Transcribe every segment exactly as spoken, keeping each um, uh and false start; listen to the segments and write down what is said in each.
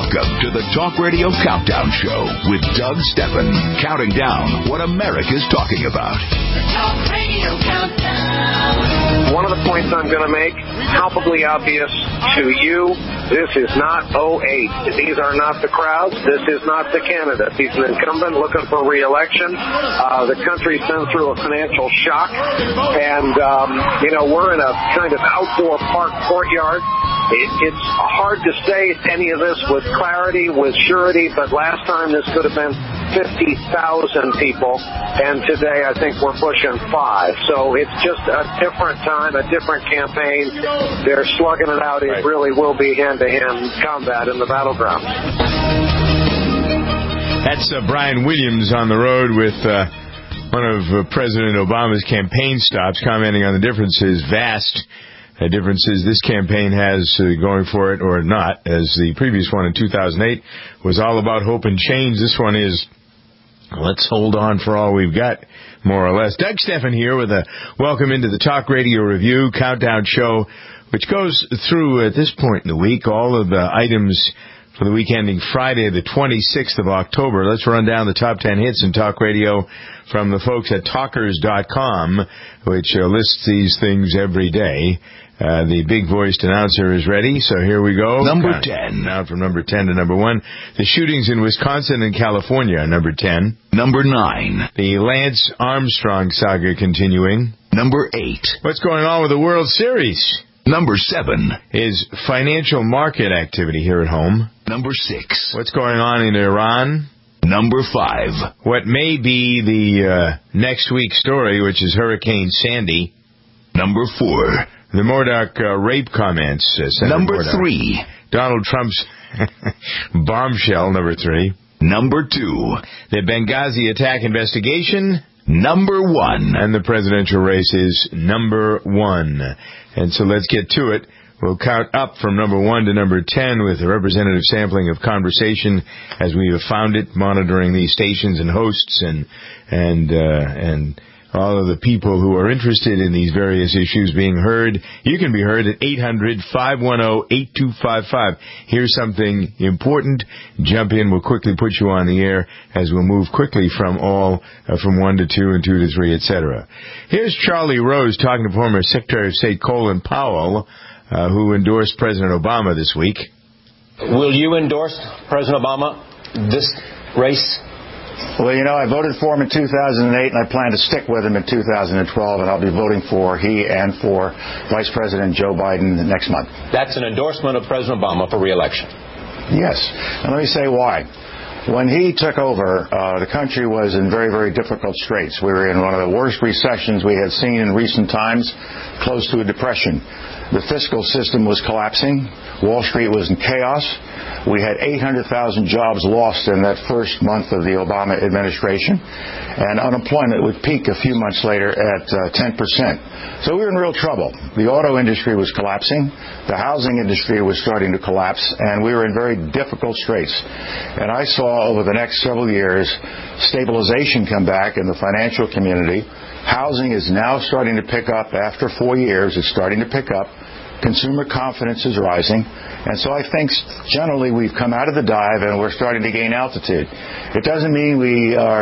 Welcome to the Talk Radio Countdown Show with Doug Stephan, counting down what America's talking about. The Talk Radio Countdown. One of the points I'm going to make, palpably obvious to you, this is not oh eight. These are not the crowds. This is not the candidate. He's an incumbent looking for re-election. Uh, the country's been through a financial shock, and, um, you know, we're in a kind of outdoor park courtyard. It, it's hard to say any of this with clarity, with surety, but last time this could have been fifty thousand people, and today I think we're pushing five. So it's just a different time, a different campaign. They're slugging it out. It really will be hand-to-hand combat in the battleground. That's uh, Brian Williams on the road with uh, one of uh, President Obama's campaign stops, commenting on the differences, vast uh, differences this campaign has uh, going for it or not, as the previous one in two thousand eight was all about hope and change. This one is, let's hold on for all we've got, more or less. Doug Stephan here with a welcome into the Talk Radio Review Countdown Show, which goes through, at this point in the week, all of the items for the week ending Friday, the twenty-sixth of October. Let's run down the top ten hits in talk radio from the folks at talkers dot com, which uh, lists these things every day. Uh, the big-voiced announcer is ready, so here we go. Number Count ten. Now from number ten to number one. The shootings in Wisconsin and California, number ten. Number nine. The Lance Armstrong saga continuing. Number eight. What's going on with the World Series? Number seven. Is financial market activity here at home. Number six. What's going on in Iran? Number five. What may be the uh, next week's story, which is Hurricane Sandy. Number four. The Murdoch uh, rape comments. Uh, number Murdoch. three. Donald Trump's bombshell, number three. Number two. The Benghazi attack investigation. Number one. And the presidential race is number one. And so let's get to it. We'll count up from number one to number ten with a representative sampling of conversation as we have found it, monitoring these stations and hosts and and uh, and all of the people who are interested in these various issues being heard. You can be heard at eight hundred, five one zero, eight two five five. Here's something important. Jump in. We'll quickly put you on the air as we'll move quickly from all, uh, from one to two and two to three, et cetera. Here's Charlie Rose talking to former Secretary of State Colin Powell, uh, who endorsed President Obama this week. Will you endorse President Obama this race? Well, you know, I voted for him in two thousand eight, and I plan to stick with him in two thousand twelve, and I'll be voting for he and for Vice President Joe Biden next month. That's an endorsement of President Obama for re-election. Yes. And let me say why. When he took over, uh, the country was in very, very difficult straits. We were in one of the worst recessions we had seen in recent times, close to a depression. The fiscal system was collapsing. Wall Street was in chaos. We had eight hundred thousand jobs lost in that first month of the Obama administration, and unemployment would peak a few months later at uh, ten percent. So we were in real trouble. The auto industry was collapsing. The housing industry was starting to collapse, and we were in very difficult straits. And I saw over the next several years stabilization come back in the financial community. Housing is now starting to pick up after four years. It's starting to pick up. Consumer confidence is rising. And so I think generally we've come out of the dive and we're starting to gain altitude. It doesn't mean we are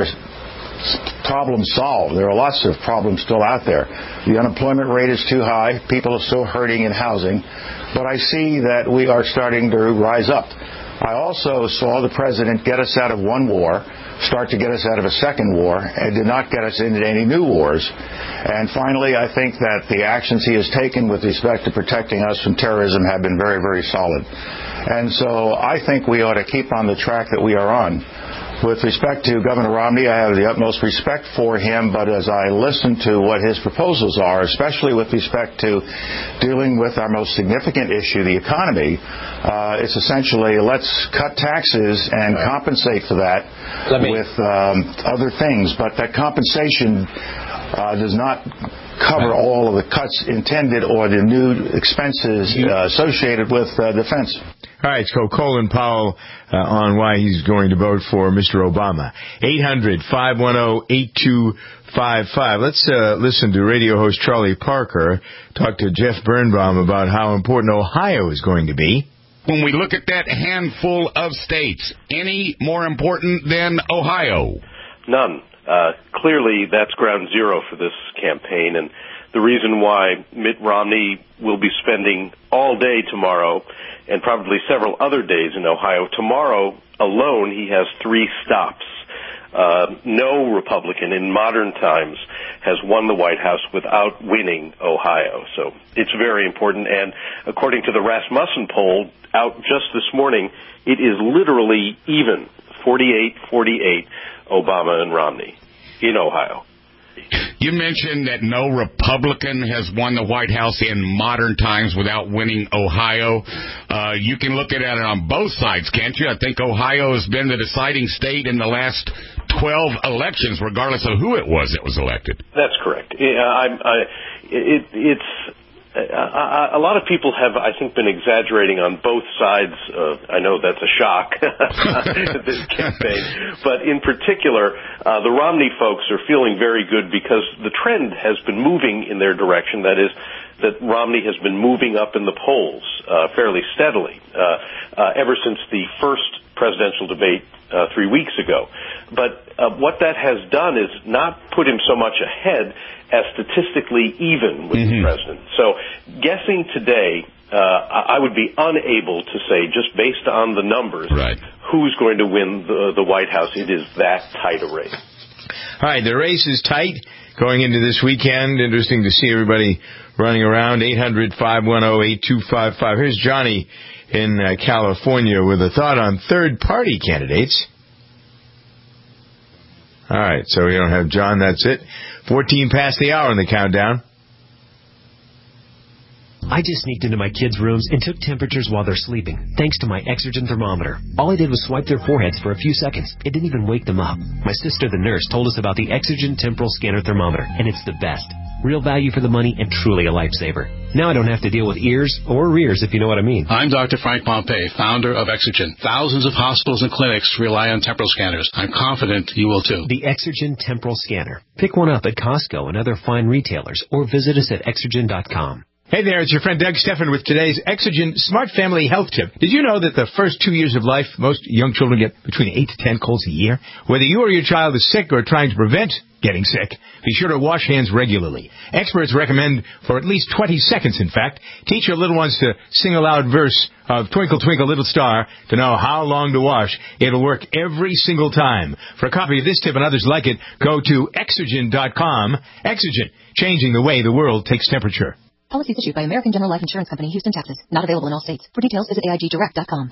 problem solved. There are lots of problems still out there. The unemployment rate is too high. People are still hurting in housing. But I see that we are starting to rise up. I also saw the president get us out of one war, start to get us out of a second war, and did not get us into any new wars. And finally, I think that the actions he has taken with respect to protecting us from terrorism have been very, very solid. And so I think we ought to keep on the track that we are on. With respect to Governor Romney, I have the utmost respect for him, but as I listen to what his proposals are, especially with respect to dealing with our most significant issue, the economy, uh, it's essentially let's cut taxes and right. compensate for that me... with um, other things. But that compensation uh, does not cover right. all of the cuts intended or the new expenses uh, associated with uh, defense. All right, so Colin Powell uh, on why he's going to vote for Mister Obama. eight hundred, five one zero, eight two five five. Let's uh, listen to radio host Charlie Parker talk to Jeff Birnbaum about how important Ohio is going to be. when we look at that handful of states, any more important than Ohio? None. Uh, clearly, that's ground zero for this campaign, and the reason why Mitt Romney will be spending all day tomorrow and probably several other days in Ohio. Tomorrow alone, he has three stops. Uh, no Republican in modern times has won the White House without winning Ohio. So it's very important. And according to the Rasmussen poll out just this morning, it is literally even, forty-eight forty-eight, Obama and Romney in Ohio. You mentioned that no Republican has won the White House in modern times without winning Ohio. Uh, you can look at it on both sides, can't you? I think Ohio has been the deciding state in the last twelve elections, regardless of who it was that was elected. That's correct. Yeah, I, I, it, it's a, a lot of people have, I think, been exaggerating on both sides. Of, I know that's a shock, this campaign. But in particular, uh, the Romney folks are feeling very good because the trend has been moving in their direction. That is, that Romney has been moving up in the polls uh, fairly steadily uh, uh, ever since the first presidential debate uh, three weeks ago. But uh, what that has done is not put him so much ahead as statistically even with mm-hmm. the president. So guessing today, uh, I would be unable to say, just based on the numbers, right. who's going to win the, the White House. It is that tight a race. All right, the race is tight going into this weekend. Interesting to see everybody running around. eight hundred, five one zero, eight two five five. Here's Johnny in uh, California with a thought on third-party candidates. All right, so we don't have John. That's it. fourteen past the hour in the countdown. I just sneaked into my kids' rooms and took temperatures while they're sleeping, thanks to my Exergen thermometer. All I did was swipe their foreheads for a few seconds. It didn't even wake them up. My sister, the nurse, told us about the Exergen Temporal Scanner Thermometer, and it's the best. Real value for the money and truly a lifesaver. Now I don't have to deal with ears or rears, if you know what I mean. I'm Doctor Frank Pompey, founder of Exergen. Thousands of hospitals and clinics rely on temporal scanners. I'm confident you will too. The Exergen Temporal Scanner. Pick one up at Costco and other fine retailers, or visit us at exergen dot com. Hey there, it's your friend Doug Steffen with today's Exergen Smart Family Health Tip. Did you know that the first two years of life, most young children get between eight to ten colds a year? Whether you or your child is sick or trying to prevent getting sick, be sure to wash hands regularly. Experts recommend for at least twenty seconds, in fact. Teach your little ones to sing a loud verse of Twinkle, Twinkle, Little Star to know how long to wash. It'll work every single time. For a copy of this tip and others like it, go to exergen dot com. Exergen, changing the way the world takes temperature. Policies issued by American General Life Insurance Company, Houston, Texas. Not available in all states. For details, visit A I G direct dot com.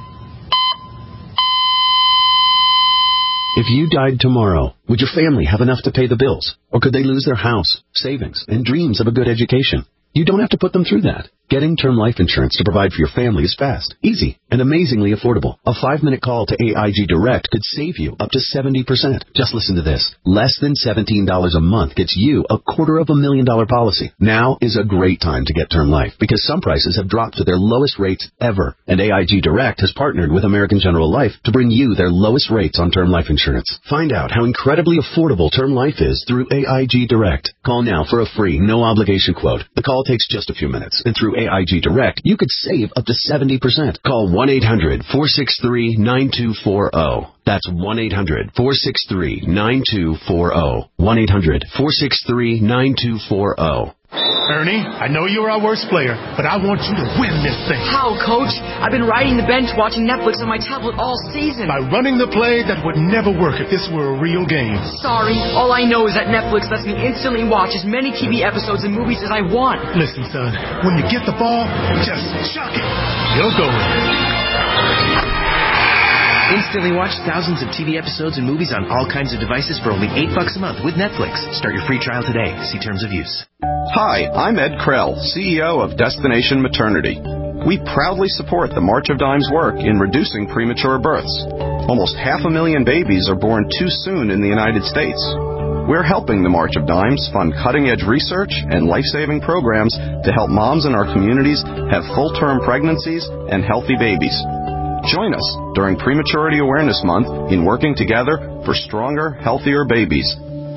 If you died tomorrow, would your family have enough to pay the bills? Or could they lose their house, savings, and dreams of a good education? You don't have to put them through that. Getting term life insurance to provide for your family is fast, easy, and amazingly affordable. A five-minute call to A I G Direct could save you up to seventy percent. Just listen to this. Less than seventeen dollars a month gets you a quarter of a million dollar policy. Now is a great time to get term life because some prices have dropped to their lowest rates ever. And A I G Direct has partnered with American General Life to bring you their lowest rates on term life insurance. Find out how incredibly affordable term life is through A I G Direct. Call now for a free, no-obligation quote. The call takes just a few minutes, and through A I G Direct, you could save up to seventy percent. Call one eight hundred, four six three, nine two four zero. That's one eight hundred, four six three, nine two four zero. one eight hundred, four six three, nine two four zero. Ernie, I know you're our worst player, but I want you to win this thing. How, Coach? I've been riding the bench watching Netflix on my tablet all season. By running the play that would never work if this were a real game. Sorry, all I know is that Netflix lets me instantly watch as many T V episodes and movies as I want. Listen, son, when you get the ball, just chuck it. You'll go with it. Instantly watch thousands of T V episodes and movies on all kinds of devices for only eight bucks a month with Netflix. Start your free trial today. See terms of use. Hi, I'm Ed Krell, C E O of Destination Maternity. We proudly support the March of Dimes' work in reducing premature births. Almost half a million babies are born too soon in the United States. We're helping the March of Dimes fund cutting-edge research and life-saving programs to help moms in our communities have full-term pregnancies and healthy babies. Join us during Prematurity Awareness Month in working together for stronger, healthier babies.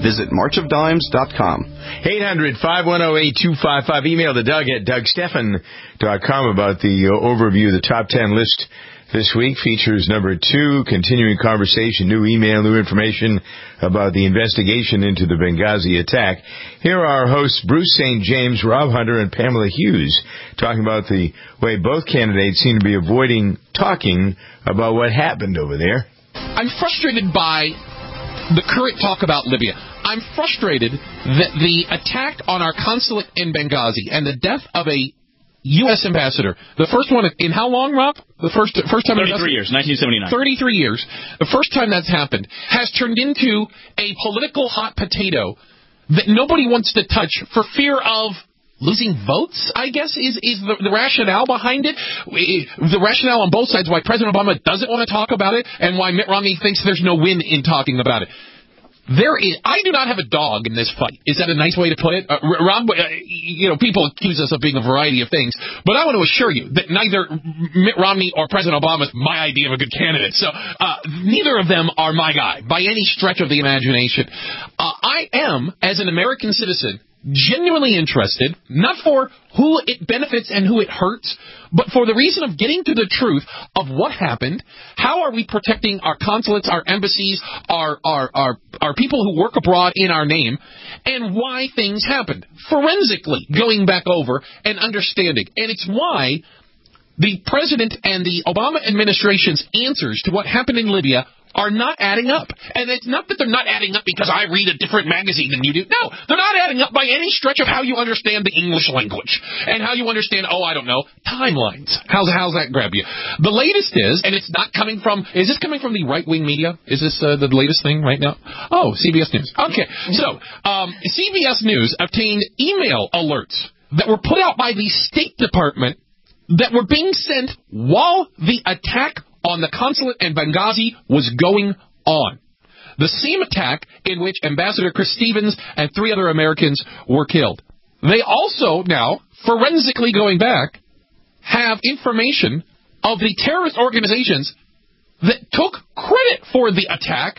Visit march of dimes dot com. eight hundred, five one zero, eight two five five. Email to Doug at doug stephan dot com about the uh, overview of the top ten list this week. Features number two, continuing conversation, new email, new information about the investigation into the Benghazi attack. Here are our hosts, Bruce Saint James, Rob Hunter, and Pamela Hughes, talking about the way both candidates seem to be avoiding talking about what happened over there. I'm frustrated by the current talk about Libya. I'm frustrated that the attack on our consulate in Benghazi and the death of a U S ambassador, the first one in how long, Rob? The first first time thirty-three years, nineteen seventy-nine. thirty-three years. The first time that's happened has turned into a political hot potato that nobody wants to touch for fear of losing votes, I guess, is, is the, the rationale behind it. The rationale on both sides why President Obama doesn't want to talk about it and why Mitt Romney thinks there's no win in talking about it. There is, I do not have a dog in this fight. Is that a nice way to put it? Uh, Rob, uh, you know, people accuse us of being a variety of things, but I want to assure you that neither Mitt Romney or President Obama is my idea of a good candidate. So uh, neither of them are my guy by any stretch of the imagination. Uh, I am, as an American citizen, genuinely interested, not for who it benefits and who it hurts, but for the reason of getting to the truth of what happened. How are we protecting our consulates, our embassies, our our our, our people who work abroad in our name, and why things happened. Forensically, going back over and understanding. And it's why the President and the Obama administration's answers to what happened in Libya are not adding up. And it's not that they're not adding up because I read a different magazine than you do. No, they're not adding up by any stretch of how you understand the English language and how you understand, oh, I don't know, timelines. How's, how's that grab you? The latest is, and it's not coming from, is this coming from the right-wing media? Is this uh, the latest thing right now? Oh, C B S News. Okay, so um, C B S News obtained email alerts that were put out by the State Department that were being sent while the attack on the consulate in Benghazi was going on. The same attack in which Ambassador Chris Stevens and three other Americans were killed. They also now, forensically going back, have information of the terrorist organizations that took credit for the attack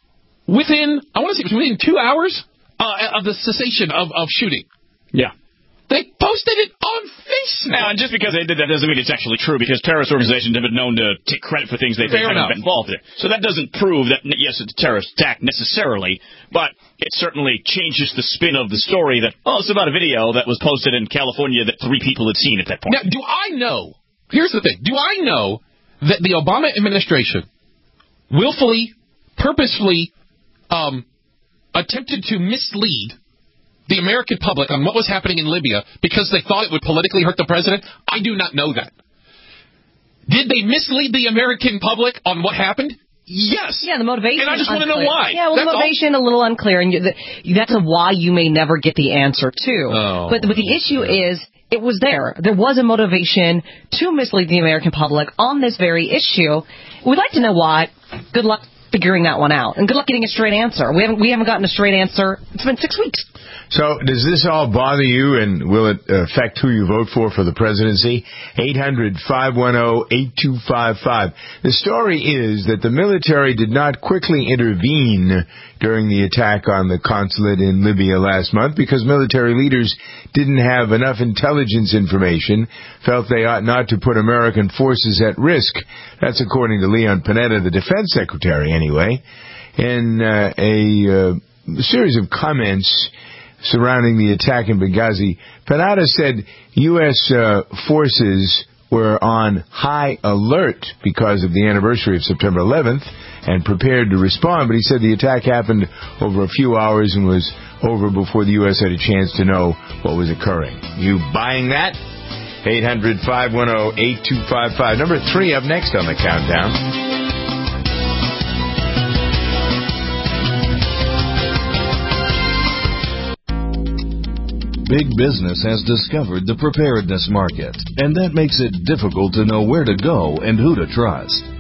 within, I want to say it was within two hours uh, of the cessation of, of shooting. Yeah. They posted it on Facebook. Now, and just because they did that doesn't mean it's actually true, because terrorist organizations have been known to take credit for things they think haven't been involved in. So that doesn't prove that, yes, it's a terrorist attack necessarily, but it certainly changes the spin of the story that, oh, it's about a video that was posted in California that three people had seen at that point. Now, do I know, here's the thing, do I know that the Obama administration willfully, purposefully um, attempted to mislead the American public on what was happening in Libya because they thought it would politically hurt the president? I do not know that. Did they mislead the American public on what happened? Yes. Yeah, the motivation. And I just want to know unclear. why. Yeah, well, that's the motivation all. a little unclear, and you, the, that's a why you may never get the answer to. Oh. But, but the issue is, it was there. There was a motivation to mislead the American public on this very issue. We'd like to know why. Good luck figuring that one out, and good luck getting a straight answer. We haven't we haven't gotten a straight answer. It's been six weeks. So does this all bother you, and will it affect who you vote for for the presidency? eight hundred, five one zero, eight two five five. The story is that the military did not quickly intervene during the attack on the consulate in Libya last month because military leaders didn't have enough intelligence information, felt they ought not to put American forces at risk. That's according to Leon Panetta, the defense secretary, anyway. In uh, a uh, series of comments surrounding the attack in Benghazi, Panetta said U S uh, forces were on high alert because of the anniversary of September eleventh and prepared to respond, but he said the attack happened over a few hours and was over before the U S had a chance to know what was occurring. You buying that? eight hundred, five one zero, eight two five five. Number three up next on the countdown. Big business has discovered the preparedness market, and that makes it difficult to know where to go and who to trust.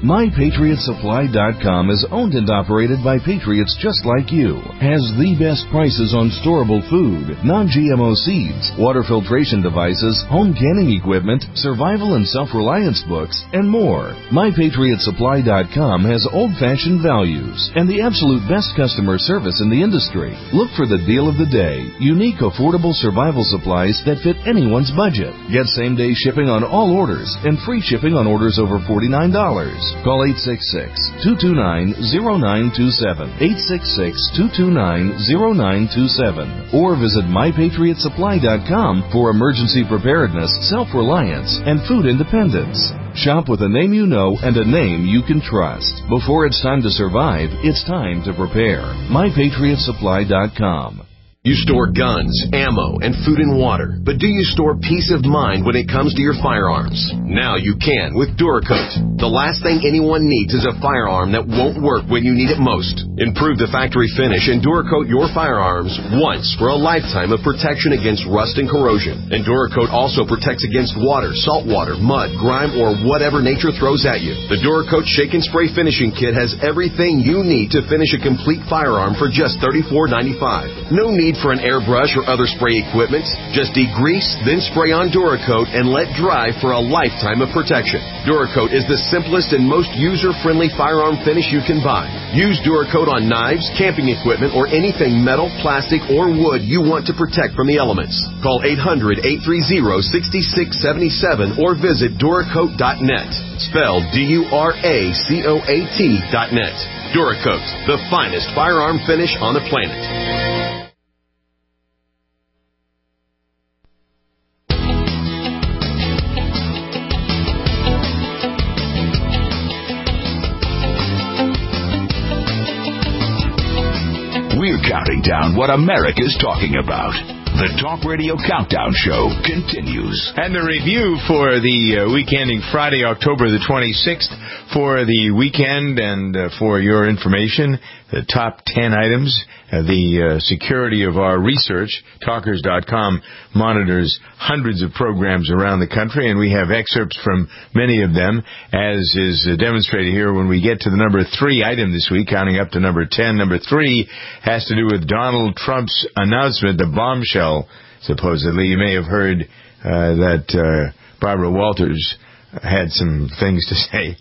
My Patriot Supply dot com is owned and operated by patriots just like you. Has the best prices on storable food, non-G M O seeds, water filtration devices, home canning equipment, survival and self-reliance books, and more. My Patriot Supply dot com has old-fashioned values and the absolute best customer service in the industry. Look for the deal of the day. Unique, affordable survival supplies that fit anyone's budget. Get same-day shipping on all orders and free shipping on orders over forty-nine dollars. Call eight six six, two two nine, zero nine two seven, eight six six, two two nine, zero nine two seven, or visit My Patriot Supply dot com for emergency preparedness, self-reliance, and food independence. Shop with a name you know and a name you can trust. Before it's time to survive, it's time to prepare. My Patriot Supply dot com. You store guns, ammo, and food and water, but do you store peace of mind when it comes to your firearms? Now you can with Duracoat. The last thing anyone needs is a firearm that won't work when you need it most. Improve the factory finish and Duracoat your firearms once for a lifetime of protection against rust and corrosion. And Duracoat also protects against water, salt water, mud, grime, or whatever nature throws at you. The Duracoat Shake and Spray Finishing Kit has everything you need to finish a complete firearm for just thirty-four ninety-five. No need for an airbrush or other spray equipment. Just degrease, then spray on Duracoat and let dry for a lifetime of protection. Duracoat is the simplest and most user-friendly firearm finish you can buy. Use Duracoat on knives, camping equipment, or anything metal, plastic, or wood you want to protect from the elements. Call eight hundred, eight three zero, six six seven seven or visit Duracoat dot net. Spelled D U R A C O A T dot net. Duracoat, the finest firearm finish on the planet. We're counting down what America's talking about. The Talk Radio Countdown Show continues. And the review for the uh, week ending Friday, October the twenty-sixth, for the weekend and uh, for your information, the top ten items, uh, the uh, security of our research. Talkers dot com monitors hundreds of programs around the country, and we have excerpts from many of them, as is uh, demonstrated here when we get to the number three item this week, counting up to number ten. Number three has to do with Donald Trump's announcement, the bombshell, supposedly. You may have heard uh, that uh, Barbara Walters had some things to say.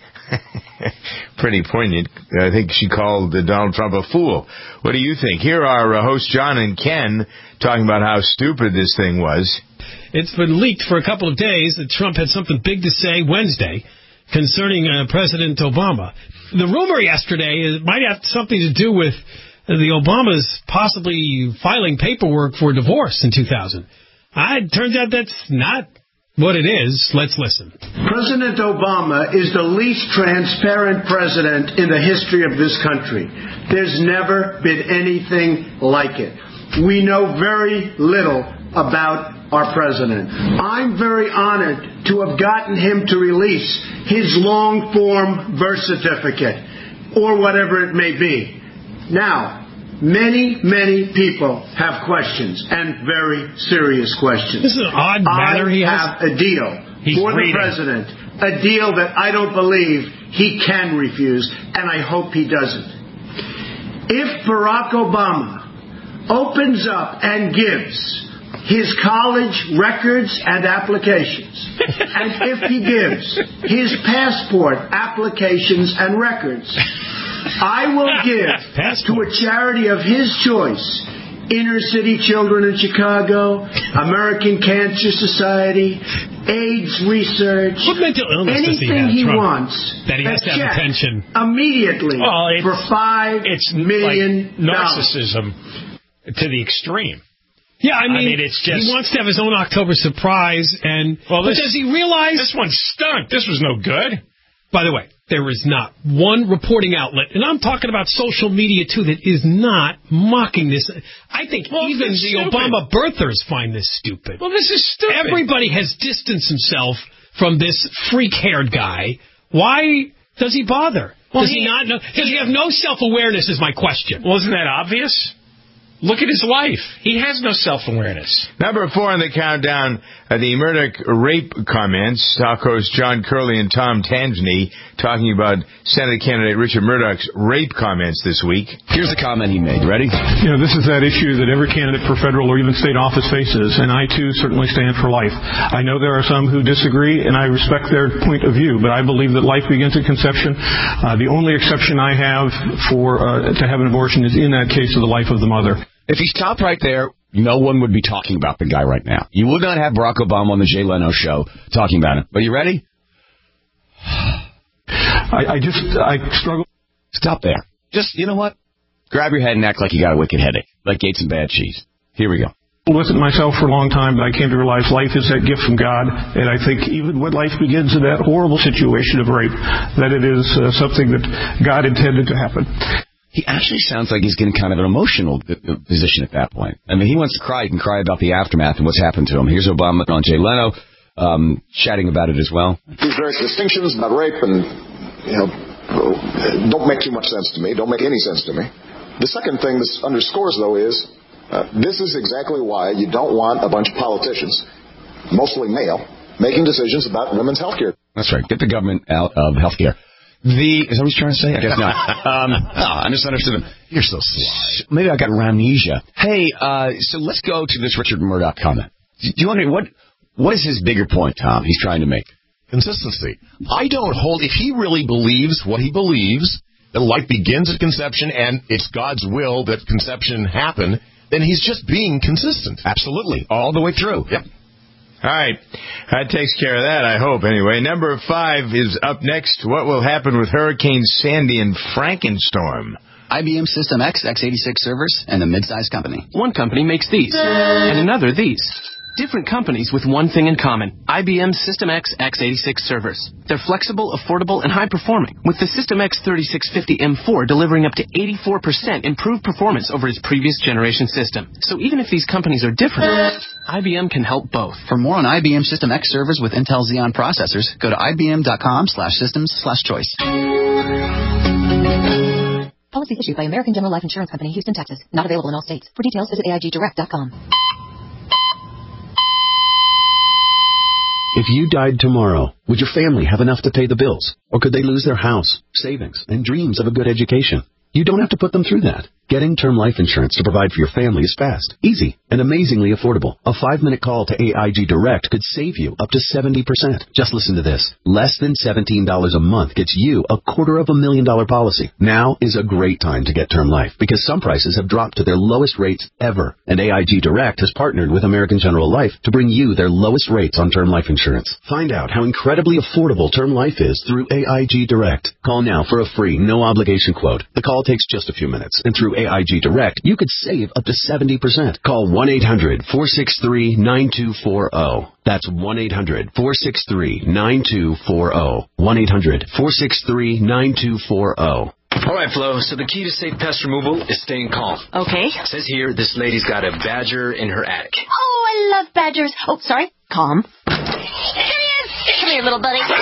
Pretty poignant. I think she called uh, Donald Trump a fool. What do you think? Here are uh, hosts John and Ken talking about how stupid this thing was. It's been leaked for a couple of days that Trump had something big to say Wednesday concerning uh, President Obama. The rumor yesterday is, might have something to do with the Obamas possibly filing paperwork for divorce in two thousand. Uh, it turns out that's not what it is. Let's listen. President Obama is the least transparent president in the history of this country. There's never been anything like it. We know very little about our president. I'm very honored to have gotten him to release his long-form birth certificate, or whatever it may be. Now, many, many people have questions, and very serious questions. This is an odd matter he has. I have a deal He's for reading. the president, a deal that I don't believe he can refuse, and I hope he doesn't. If Barack Obama opens up and gives his college records and applications, and if he gives his passport applications and records, I will give to a charity of his choice, Inner City Children in Chicago, American Cancer Society, AIDS Research, what mental illness anything does he, have, he Trump, wants, that he has to have check attention immediately well, for five it's million like dollars. narcissism to the extreme. Yeah, I mean, I mean, it's just, he wants to have his own October surprise, and well, but this, does he realize this one stunk? This was no good. By the way, there is not one reporting outlet, and I'm talking about social media too, that is not mocking this. I think well, even the stupid. Obama birthers find this stupid. Well, this is stupid. Everybody has distanced himself from this freak-haired guy. Why does he bother? Well, does he, he not know? Does he have no self-awareness is my question. Wasn't that obvious? Look at his life. He has no self-awareness. Number four on the countdown, uh, the Murdoch rape comments. Talk host John Curley and Tom Tanzany talking about Senate candidate Richard Murdoch's rape comments this week. Here's the comment he made. Ready? You know, this is that issue that every candidate for federal or even state office faces, and I, too, certainly stand for life. I know there are some who disagree, and I respect their point of view, but I believe that life begins at conception. Uh, the only exception I have for uh, to have an abortion is in that case of the life of the mother. If he stopped right there, no one would be talking about the guy right now. You would not have Barack Obama on the Jay Leno show talking about him. But you ready? I, I just, I struggle. Stop there. Just, you know what? Grab your head and act like you got a wicked headache, like Gates and bad cheese. Here we go. With it myself for a long time, but I came to realize life is that gift from God, and I think even when life begins in that horrible situation of rape, that it is uh, something that God intended to happen. He actually sounds like he's getting kind of an emotional position at that point. I mean, he wants to cry. He can cry about the aftermath and what's happened to him. Here's Obama on Jay Leno um, chatting about it as well. These various distinctions about rape and, you know, don't make too much sense to me, don't make any sense to me. The second thing this underscores, though, is uh, this is exactly why you don't want a bunch of politicians, mostly male, making decisions about women's health care. That's right. Get the government out of health care. The, is that what he's trying to say? I guess not. Um, no, I misunderstood him. You're so slow. Maybe I got amnesia. Hey, uh, so let's go to this Richard Murdoch comment. Do you wonder, what, what is his bigger point, Tom, he's trying to make? Consistency. I don't hold, if he really believes what he believes, that life begins at conception and it's God's will that conception happen, then he's just being consistent. Absolutely. All the way through. Yep. All right. That takes care of that, I hope, anyway. Number five is up next. What will happen with Hurricane Sandy and Frankenstorm? I B M System X x eighty-six servers and a mid-sized company. One company makes these, and another these. Different companies with one thing in common. I B M System X x eighty-six servers. They're flexible, affordable, and high-performing, with the System X thirty-six fifty M four delivering up to eighty-four percent improved performance over its previous generation system. So even if these companies are different, I B M can help both. For more on I B M System X servers with Intel Xeon processors, go to ibm.com slash systems slash choice. Policy issued by American General Life Insurance Company, Houston, Texas. Not available in all states. For details, visit A I G direct dot com. If you died tomorrow, would your family have enough to pay the bills? Or could they lose their house, savings, and dreams of a good education? You don't have to put them through that. Getting term life insurance to provide for your family is fast, easy, and amazingly affordable. A five-minute call to A I G Direct could save you up to seventy percent. Just listen to this. Less than seventeen dollars a month gets you a quarter of a million dollar policy. Now is a great time to get term life because some prices have dropped to their lowest rates ever. And A I G Direct has partnered with American General Life to bring you their lowest rates on term life insurance. Find out how incredibly affordable term life is through A I G Direct. Call now for a free, no-obligation quote. The call takes just a few minutes, and through A I G Direct, you could save up to seventy percent. Call one eight hundred four six three nine two four zero. That's one eight hundred four six three nine two four zero. one eight hundred four six three nine two four zero. All right, Flo, so the key to safe pest removal is staying calm. Okay. It says here this lady's got a badger in her attic. Oh, I love badgers. Oh, sorry. Calm. Come here. Come here, little buddy.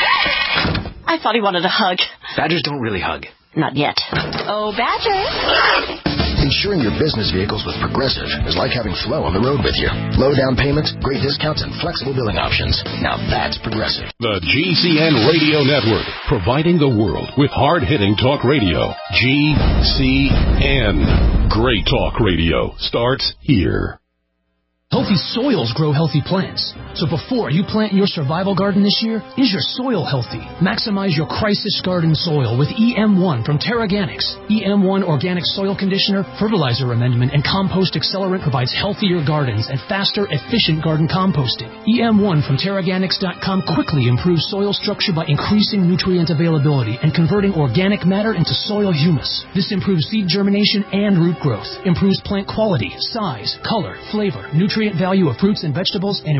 I thought he wanted a hug. Badgers don't really hug. Not yet. Oh, badger. Insuring your business vehicles with Progressive is like having Flo on the road with you. Low down payments, great discounts, and flexible billing options. Now that's Progressive. The G C N Radio Network, providing the world with hard-hitting talk radio. G C N. Great talk radio starts here. Healthy soils grow healthy plants. So before you plant your survival garden this year, is your soil healthy? Maximize your crisis garden soil with E M one from TerraGanix. E M one Organic Soil Conditioner, Fertilizer Amendment, and Compost Accelerant provides healthier gardens and faster, efficient garden composting. E M one from Terraganix dot com quickly improves soil structure by increasing nutrient availability and converting organic matter into soil humus. This improves seed germination and root growth, improves plant quality, size, color, flavor, nutrient value of fruits and vegetables, and improves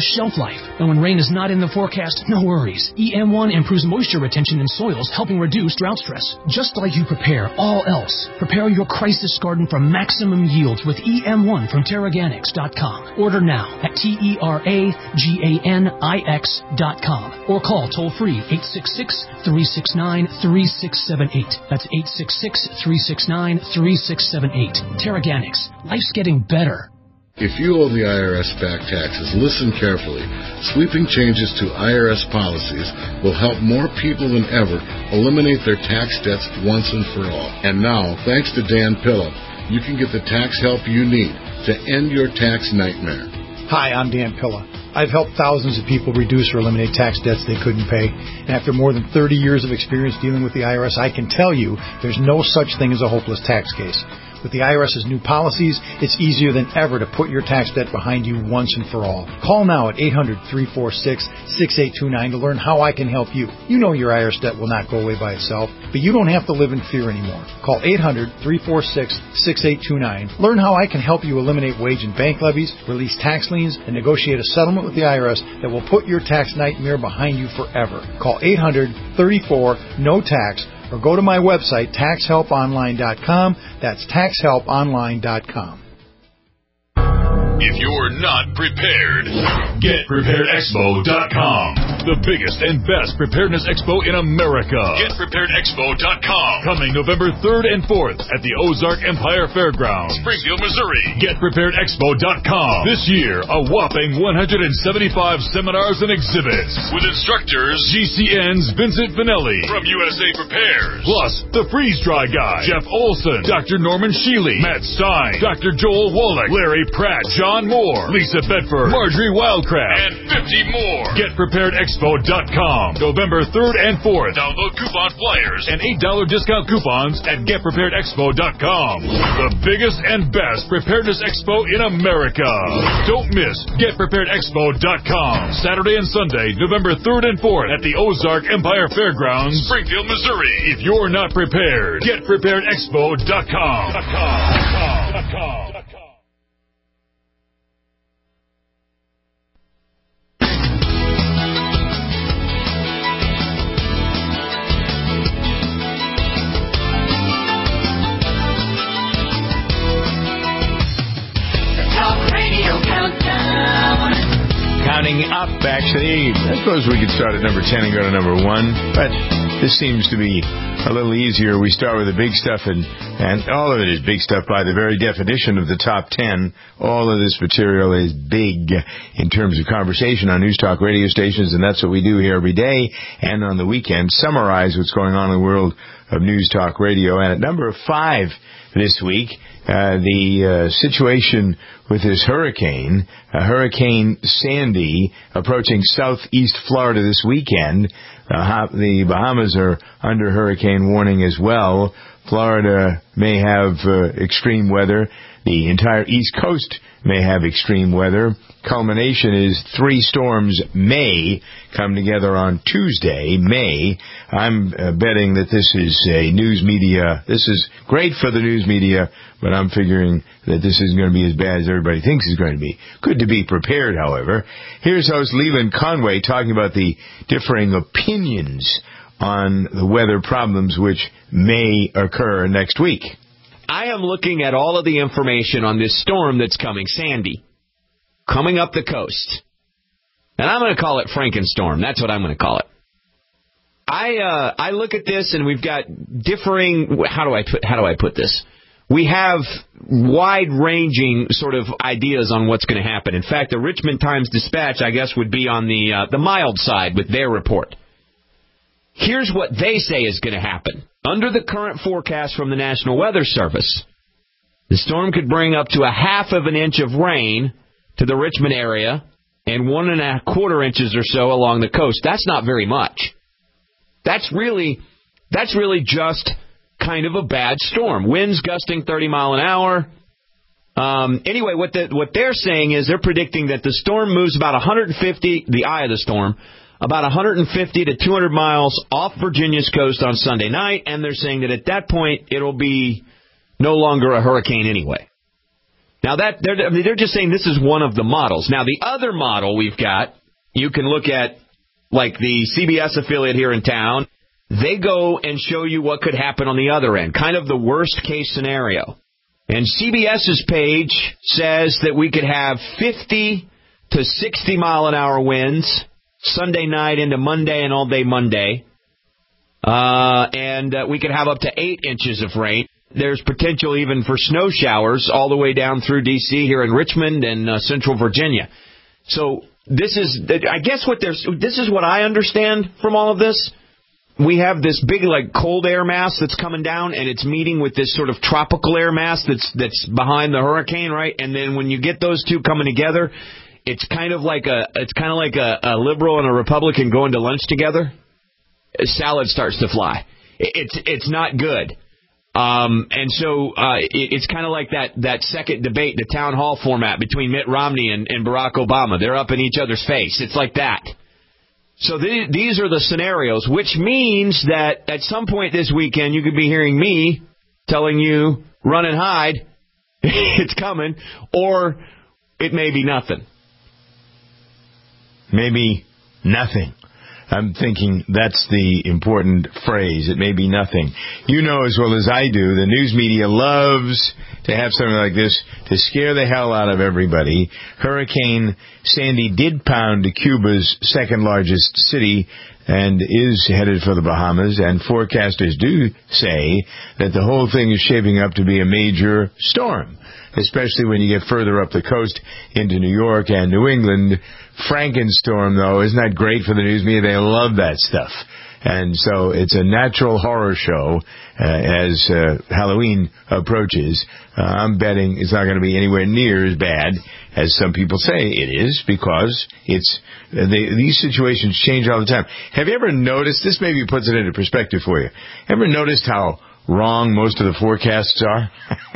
shelf life. And when rain is not in the forecast, no worries. E M one improves moisture retention in soils, helping reduce drought stress. Just like you prepare all else, prepare your crisis garden for maximum yields with E M one from Terraganics dot com. Order now at T E R A G A N I X dot com or call toll-free eight six six, three six nine, three six seven eight. That's eight six six, three six nine, three six seven eight. Terraganics. Life's getting better. If you owe the I R S back taxes, listen carefully. Sweeping changes to I R S policies will help more people than ever eliminate their tax debts once and for all. And now, thanks to Dan Pilla, you can get the tax help you need to end your tax nightmare. Hi, I'm Dan Pilla. I've helped thousands of people reduce or eliminate tax debts they couldn't pay. And after more than thirty years of experience dealing with the I R S, I can tell you there's no such thing as a hopeless tax case. With the I R S's new policies, it's easier than ever to put your tax debt behind you once and for all. Call now at eight hundred, three four six, six eight two nine to learn how I can help you. You know your I R S debt will not go away by itself, but you don't have to live in fear anymore. Call eight hundred, three four six, six eight two nine. Learn how I can help you eliminate wage and bank levies, release tax liens, and negotiate a settlement with the I R S that will put your tax nightmare behind you forever. Call eight hundred, thirty-four, no tax or go to my website, tax help online dot com. That's tax help online dot com. If you're not prepared, get prepared expo dot com. The biggest and best preparedness expo in America. get prepared expo dot com. Coming November third and fourth at the Ozark Empire Fairgrounds, Springfield, Missouri. get prepared expo dot com. This year, a whopping one hundred seventy-five seminars and exhibits with instructors G C N's Vincent Finelli from U S A Prepares. Plus, the freeze dry guy, Jeff Olson, Doctor Norman Shealy, Matt Stein, Doctor Joel Wallach, Larry Pratt, John Moore, Lisa Bedford, Marjorie Wildcraft, and fifty more. get prepared expo dot com. November third and fourth. Download coupon flyers and eight dollars discount coupons at get prepared expo dot com. The biggest and best preparedness expo in America. Don't miss get prepared expo dot com. Saturday and Sunday, November third and fourth at the Ozark Empire Fairgrounds, Springfield, Missouri. If you're not prepared, get prepared expo dot com. Counting up, actually. I suppose we could start at number ten and go to number one, but this seems to be a little easier. We start with the big stuff, and, and all of it is big stuff by the very definition of the top ten. All of this material is big in terms of conversation on news talk radio stations, and that's what we do here every day and on the weekend, summarize what's going on in the world of news talk radio. And at number five this week, Uh, the uh, situation with this hurricane, uh, Hurricane Sandy, approaching southeast Florida this weekend. Uh, the Bahamas are under hurricane warning as well. Florida may have uh, extreme weather. The entire East Coast may have extreme weather. Culmination is three storms may come together on Tuesday, May. I'm uh, betting that this is a news media. This is great for the news media, but I'm figuring that this isn't going to be as bad as everybody thinks it's going to be. Good to be prepared, however. Here's host Leland Conway talking about the differing opinions on the weather problems which may occur next week. I am looking at all of the information on this storm that's coming, Sandy, coming up the coast. And I'm going to call it Frankenstorm. That's what I'm going to call it. I uh, I look at this, and we've got differing. How do I put how do I put this? We have wide-ranging sort of ideas on what's going to happen. In fact, the Richmond Times-Dispatch, I guess, would be on the uh, the mild side with their report. Here's what they say is going to happen. Under the current forecast from the National Weather Service, the storm could bring up to a half of an inch of rain to the Richmond area and one and a quarter inches or so along the coast. That's not very much. That's really, that's really just kind of a bad storm. Winds gusting thirty mile an hour. Um, anyway, what the, what they're saying is they're predicting that the storm moves about one hundred fifty, the eye of the storm, about one hundred fifty to two hundred miles off Virginia's coast on Sunday night, and they're saying that at that point it'll be no longer a hurricane anyway. Now, that they're, I mean, they're just saying this is one of the models. Now, the other model we've got, you can look at, like the C B S affiliate here in town. They go and show you what could happen on the other end, kind of the worst-case scenario. And CBS's page says that we could have fifty to sixty mile an hour winds Sunday night into Monday and all day Monday. Uh, and uh, we could have up to eight inches of rain. There's potential even for snow showers all the way down through D C here in Richmond and uh, Central Virginia. So this is, I guess what there's, this is what I understand from all of this. We have this big, like, cold air mass that's coming down, and it's meeting with this sort of tropical air mass that's that's behind the hurricane, right? And then when you get those two coming together, it's kind of like a it's kind of like a, a liberal and a Republican going to lunch together. A salad starts to fly. It's it's not good. Um, and so uh, it, it's kind of like that, that second debate, the town hall format between Mitt Romney and, and Barack Obama. They're up in each other's face. It's like that. So th- these are the scenarios, which means that at some point this weekend you could be hearing me telling you, run and hide, it's coming, or it may be nothing. Maybe nothing. I'm thinking that's the important phrase. It may be nothing. You know as well as I do, the news media loves to have something like this to scare the hell out of everybody. Hurricane Sandy did pound Cuba's second largest city and is headed for the Bahamas, and forecasters do say that the whole thing is shaping up to be a major storm, especially when you get further up the coast into New York and New England. Frankenstorm, though, isn't that great for the news media? They love that stuff. And so it's a natural horror show uh, as uh, Halloween approaches. Uh, I'm betting it's not going to be anywhere near as bad as some people say it is, because it's uh, they, these situations change all the time. Have you ever noticed, this maybe puts it into perspective for you, ever noticed how wrong most of the forecasts are?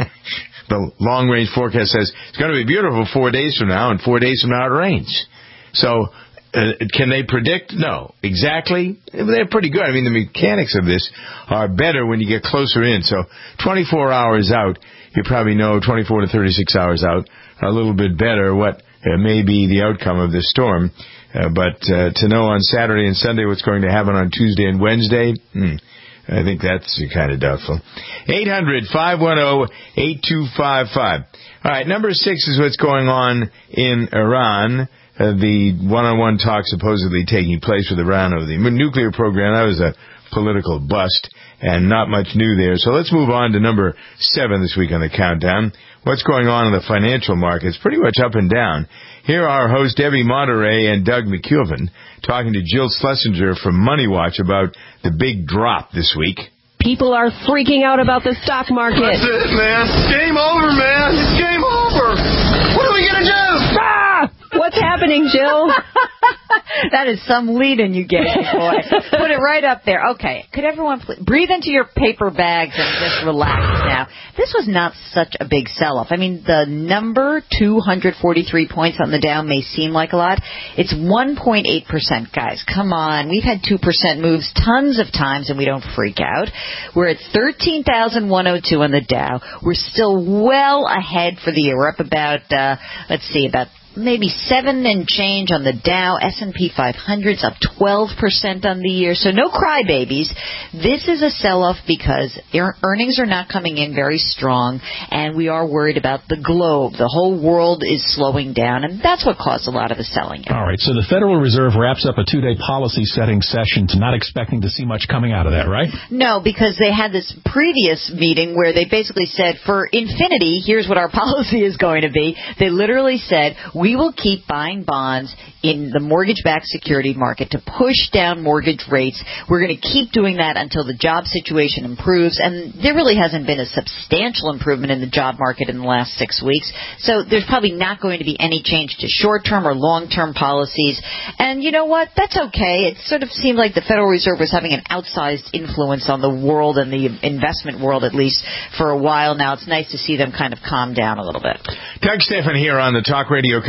The long-range forecast says it's going to be beautiful four days from now, and four days from now it rains. So, uh, can they predict? No. Exactly? They're pretty good. I mean, the mechanics of this are better when you get closer in. So, twenty-four hours out, you probably know twenty-four to thirty-six hours out, a little bit better what uh, may be the outcome of this storm. Uh, but uh, to know on Saturday and Sunday what's going to happen on Tuesday and Wednesday, hmm, I think that's kind of doubtful. eight hundred, five one zero, eight two five five. All right, number six is what's going on in Iran. Uh, the one-on-one talk supposedly taking place with Iran over the nuclear program. That was a political bust, and not much new there. So let's move on to number seven this week on the countdown. What's going on in the financial markets? Pretty much up and down. Here are hosts Debbie Monterey and Doug McKeown talking to Jill Schlesinger from Money Watch about the big drop this week. People are freaking out about the stock market. That's it, man. Game over, man. It's game over. What are we going to do? Ah! What's happening, Jill? That is some lead-in you gave me, boy. Put it right up there. Okay. Could everyone please breathe into your paper bags and just relax now? This was not such a big sell-off. I mean, the number two hundred forty-three points on the Dow may seem like a lot. It's one point eight percent, guys. Come on. We've had two percent moves tons of times, and we don't freak out. We're at thirteen thousand one hundred two on the Dow. We're still well ahead for the year. We're up about, uh, let's see, about maybe seven and change on the Dow. S and P five hundred's up twelve percent on the year. So no crybabies. This is a sell-off because earnings are not coming in very strong, and we are worried about the globe. The whole world is slowing down, and that's what caused a lot of the selling. All right, so the Federal Reserve wraps up a two-day policy-setting session, not expecting to see much coming out of that, right? No, because they had this previous meeting where they basically said, for infinity, here's what our policy is going to be. They literally said, we will keep buying bonds in the mortgage-backed security market to push down mortgage rates. We're going to keep doing that until the job situation improves, and there really hasn't been a substantial improvement in the job market in the last six weeks, so there's probably not going to be any change to short-term or long-term policies. And you know what? That's okay. It sort of seemed like the Federal Reserve was having an outsized influence on the world and the investment world, at least for a while now. It's nice to see them kind of calm down a little bit. Doug Stephan here on the Talk Radio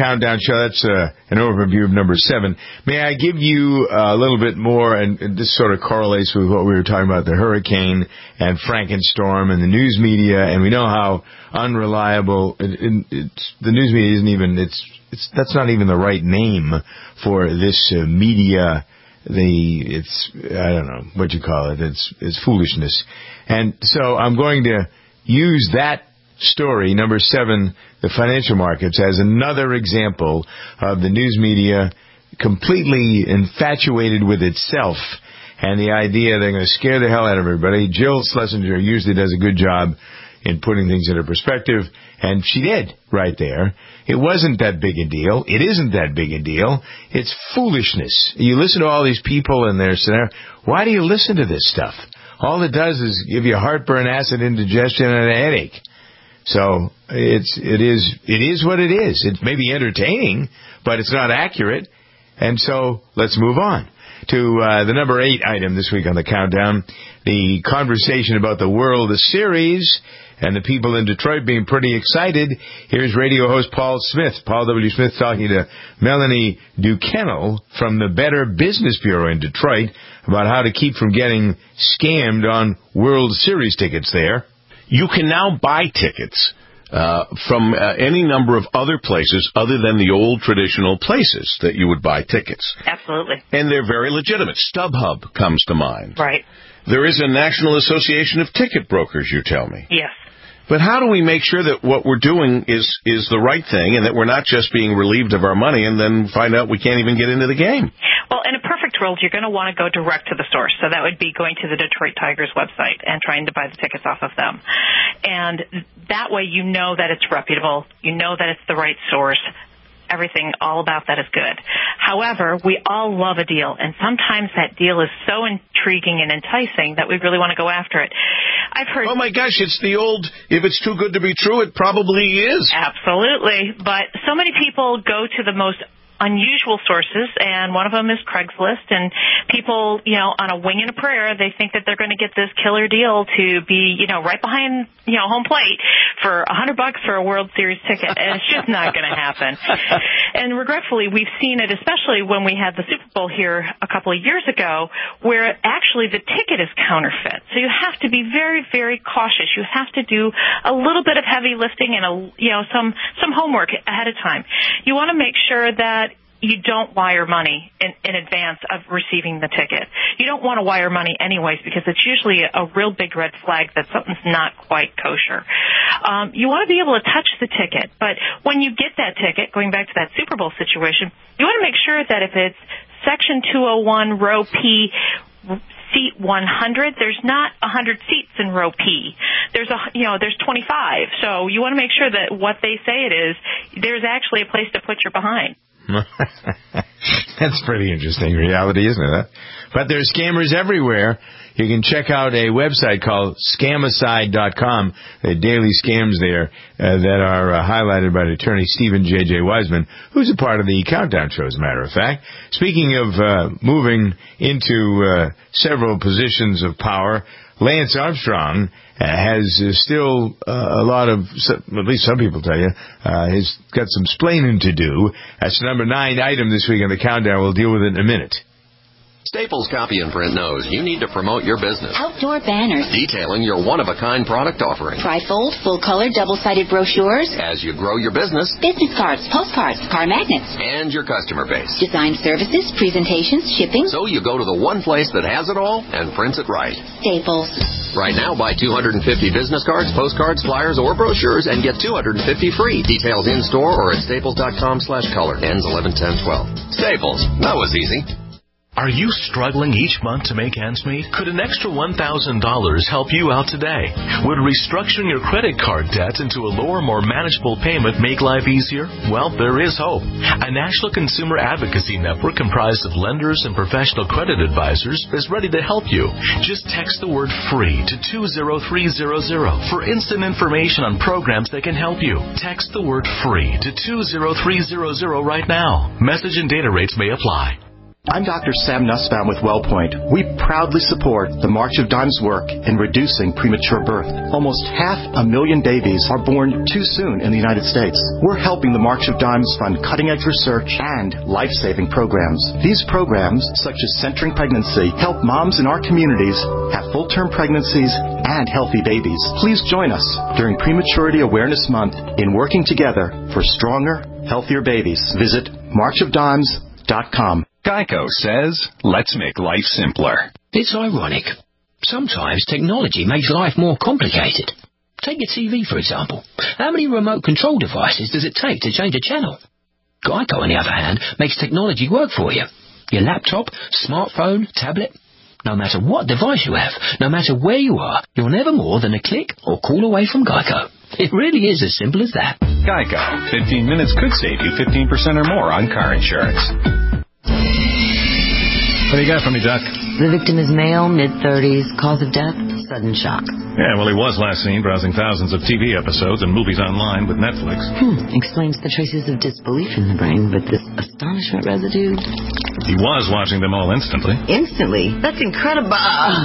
Countdown Show. That's uh, an overview of number seven. May I give you a little bit more, and, and this sort of correlates with what we were talking about, the hurricane and Frankenstorm and the news media, and we know how unreliable it, it, it's, the news media isn't even, it's, it's that's not even the right name for this uh, media. The it's I don't know what you call it. It's it's foolishness, and so I'm going to use that story, number seven, the financial markets, as another example of the news media completely infatuated with itself and the idea they're going to scare the hell out of everybody. Jill Schlesinger usually does a good job in putting things into perspective, and she did right there. It wasn't that big a deal. It isn't that big a deal. It's foolishness. You listen to all these people and their scenario. Why do you listen to this stuff? All it does is give you heartburn, acid indigestion, and a headache. So it's it is it is what it is. It may be entertaining, but it's not accurate. And so let's move on to uh, the number eight item this week on the countdown, the conversation about the World Series and the people in Detroit being pretty excited. Here's radio host Paul Smith, Paul W. Smith, talking to Melanie Duquesnel from the Better Business Bureau in Detroit about how to keep from getting scammed on World Series tickets there. You can now buy tickets uh, from uh, any number of other places other than the old traditional places that you would buy tickets. Absolutely. And they're very legitimate. StubHub comes to mind. Right. There is a National Association of Ticket Brokers, you tell me. Yes. But how do we make sure that what we're doing is, is the right thing and that we're not just being relieved of our money and then find out we can't even get into the game? Well, in a perfect world, you're going to want to go direct to the source. So that would be going to the Detroit Tigers website and trying to buy the tickets off of them. And that way you know that it's reputable. You know that it's the right source. Everything all about that is good. However, we all love a deal, and sometimes that deal is so intriguing and enticing that we really want to go after it. I've heard... Oh, my gosh, it's the old, if it's too good to be true, it probably is. Absolutely. But so many people go to the most unusual sources, and one of them is Craigslist, and people, you know, on a wing and a prayer, they think that they're going to get this killer deal to be, you know, right behind, you know, home plate for a hundred bucks for a World Series ticket, and it's just not going to happen. And regretfully, we've seen it, especially when we had the Super Bowl here a couple of years ago, where actually the ticket is counterfeit. So you have to be very, very cautious. You have to do a little bit of heavy lifting and, a, you know, some, some homework ahead of time. You want to make sure that you don't wire money in, in advance of receiving the ticket. You don't want to wire money anyways because it's usually a, a real big red flag that something's not quite kosher. Um, you want to be able to touch the ticket, but when you get that ticket, going back to that Super Bowl situation, you want to make sure that if it's Section two oh one, row P, seat one hundred, there's not one hundred seats in row P. There's a, you know, there's twenty-five. So you want to make sure that what they say it is, there's actually a place to put your behind. That's pretty interesting reality, isn't it? But there's scammers everywhere. You can check out a website called scamicide dot com. The daily scams there uh, that are uh, highlighted by attorney Stephen J J. Wiseman, who's a part of the Countdown Show, as a matter of fact. Speaking of uh, moving into uh, several positions of power, Lance Armstrong uh, has uh, still uh, a lot of, at least some people tell you, uh, has got some splaining to do. That's the number nine item this week on the Countdown. We'll deal with it in a minute. Staples Copy and Print knows you need to promote your business. Outdoor banners. Detailing your one-of-a-kind product offering. Trifold, full-color, double-sided brochures. As you grow your business. Business cards, postcards, car magnets. And your customer base. Design services, presentations, shipping. So you go to the one place that has it all and prints it right. Staples. Right now, buy two hundred fifty business cards, postcards, flyers, or brochures and get two hundred fifty free. Details in-store or at staples dot com slash color. Ends eleven ten twelve. Staples. That was easy. Are you struggling each month to make ends meet? Could an extra one thousand dollars help you out today? Would restructuring your credit card debt into a lower, more manageable payment make life easier? Well, there is hope. A national consumer advocacy network comprised of lenders and professional credit advisors is ready to help you. Just text the word FREE to two zero three zero zero for instant information on programs that can help you. Text the word FREE to two zero three zero zero right now. Message and data rates may apply. I'm Doctor Sam Nussbaum with WellPoint. We proudly support the March of Dimes work in reducing premature birth. Almost half a million babies are born too soon in the United States. We're helping the March of Dimes fund cutting-edge research and life-saving programs. These programs, such as Centering Pregnancy, help moms in our communities have full-term pregnancies and healthy babies. Please join us during Prematurity Awareness Month in working together for stronger, healthier babies. Visit march of dimes dot com. Geico says, let's make life simpler. It's ironic. Sometimes technology makes life more complicated. Take your T V, for example. How many remote control devices does it take to change a channel? Geico, on the other hand, makes technology work for you. Your laptop, smartphone, tablet. No matter what device you have, no matter where you are, you're never more than a click or call away from Geico. It really is as simple as that. Geico. fifteen minutes could save you fifteen percent or more on car insurance. What do you got for me, Doc? The victim is male, mid-thirties, cause of death, sudden shock. Yeah, well, he was last seen browsing thousands of T V episodes and movies online with Netflix. Hmm, explains the traces of disbelief in the brain, but this astonishment residue... He was watching them all instantly. Instantly? That's incredible.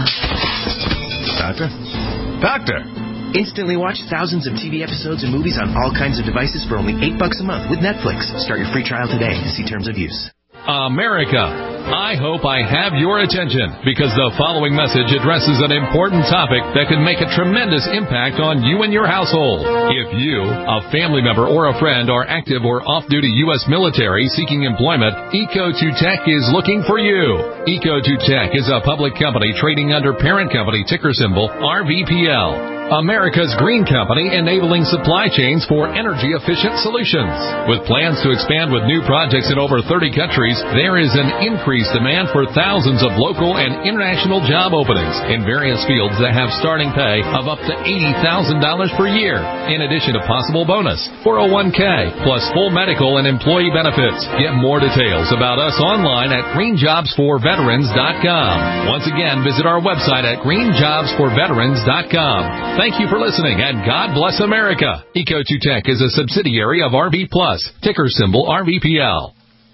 Doctor? Doctor! Instantly watch thousands of T V episodes and movies on all kinds of devices for only eight bucks a month with Netflix. Start your free trial today to see terms of use. America, I hope I have your attention because the following message addresses an important topic that can make a tremendous impact on you and your household. If you, a family member, or a friend are active or off-duty U S military seeking employment, Eco two Tech is looking for you. Eco two Tech is a public company trading under parent company ticker symbol R V P L. America's green company enabling supply chains for energy-efficient solutions. With plans to expand with new projects in over thirty countries, there is an increased demand for thousands of local and international job openings in various fields that have starting pay of up to eighty thousand dollars per year, in addition to possible bonus, four oh one k, plus full medical and employee benefits. Get more details about us online at green jobs for veterans dot com. Once again, visit our website at green jobs for veterans dot com. Thank you for listening, and God bless America. Eco two Tech is a subsidiary of R V Plus, ticker symbol R V P L.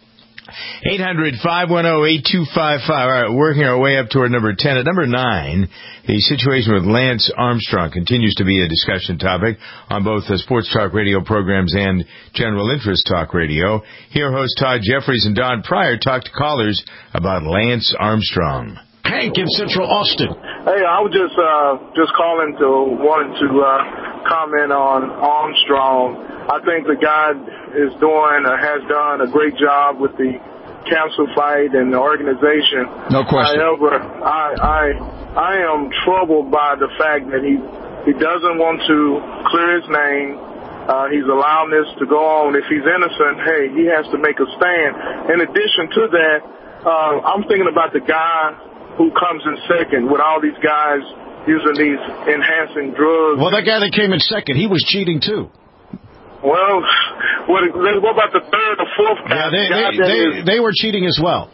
eight hundred, five one zero, eight two five five. All right, working our way up toward number ten. At number nine, the situation with Lance Armstrong continues to be a discussion topic on both the Sports Talk Radio programs and General Interest Talk Radio. Here, host Todd Jeffries and Don Pryor talk to callers about Lance Armstrong. Hank in Central Austin. Hey, I was just uh, just calling to wanted to uh, comment on Armstrong. I think the guy is doing or has done a great job with the cancer fight and the organization. No question. However, I I I am troubled by the fact that he he doesn't want to clear his name. Uh, he's allowing this to go on. If he's innocent, hey, he has to make a stand. In addition to that, uh, I'm thinking about the guy who comes in second with all these guys using these enhancing drugs. Well, that guy that came in second, he was cheating too. Well, what, what about the third or fourth guy? Yeah, they, the guy they, they, is, they were cheating as well.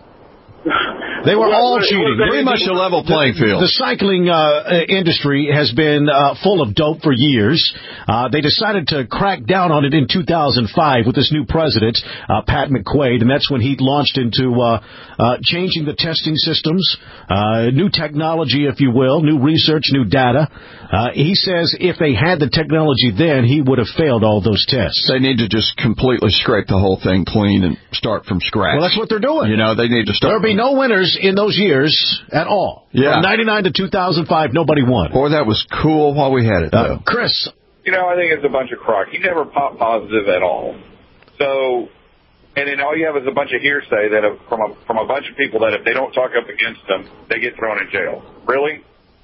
They were what, all what, cheating. What Pretty much a level playing field. The, the cycling uh, industry has been uh, full of dope for years. Uh, they decided to crack down on it in two thousand five with this new president, uh, Pat McQuaid, and that's when he launched into uh, uh, changing the testing systems, uh, new technology, if you will, new research, new data. Uh, he says if they had the technology then, he would have failed all those tests. They need to just completely scrape the whole thing clean and start from scratch. Well, that's what they're doing. You know, they need to start. There'll be no winners in those years at all. Yeah. From ninety-nine to two thousand five, nobody won. Boy, that was cool while we had it, though. Uh, Chris. You know, I think it's a bunch of crock. He never popped positive at all. So, and then all you have is a bunch of hearsay that have, from a from a bunch of people that if they don't talk up against them, they get thrown in jail. Really?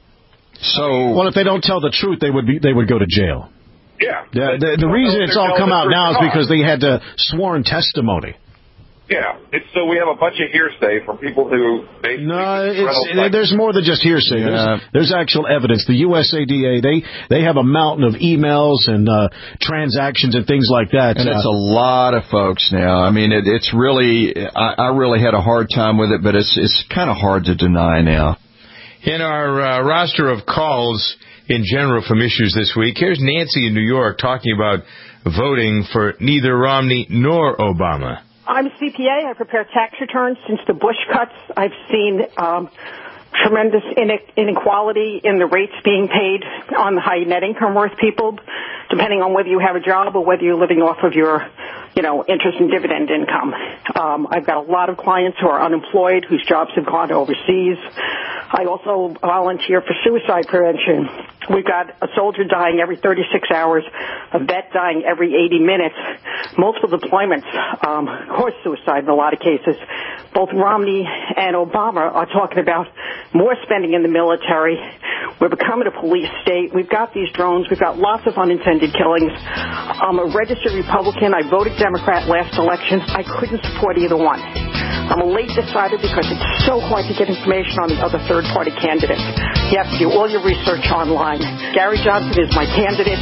So, well, if they don't tell the truth, they would be they would go to jail. Yeah. The, the, the reason it's all come out now is because they had uh, sworn testimony. Yeah, it's so we have a bunch of hearsay from people who basically... No, it's, there's more than just hearsay. Yeah. There's, there's actual evidence. The U S A D A, they, they have a mountain of emails and uh, transactions and things like that. And uh, it's a lot of folks now. I mean, it, it's really... I, I really had a hard time with it, but it's, it's kind of hard to deny now. In our uh, roster of calls in general from issues this week, here's Nancy in New York talking about voting for neither Romney nor Obama. I'm a C P A. I prepare tax returns. Since the Bush cuts, I've seen um, tremendous inequality in the rates being paid on the high net income worth people, depending on whether you have a job or whether you're living off of your, you know, interest and dividend income. Um, I've got a lot of clients who are unemployed, whose jobs have gone overseas. I also volunteer for suicide prevention. We've got a soldier dying every thirty-six hours, a vet dying every eighty minutes. Multiple deployments um, cause suicide in a lot of cases. Both Romney and Obama are talking about more spending in the military. We're becoming a police state. We've got these drones. We've got lots of unintended killings. I'm a registered Republican. I voted Democrat last election. I couldn't support either one. I'm a late decider because it's so hard to get information on the other third-party candidates. You have to do all your research online. Gary Johnson is my candidate.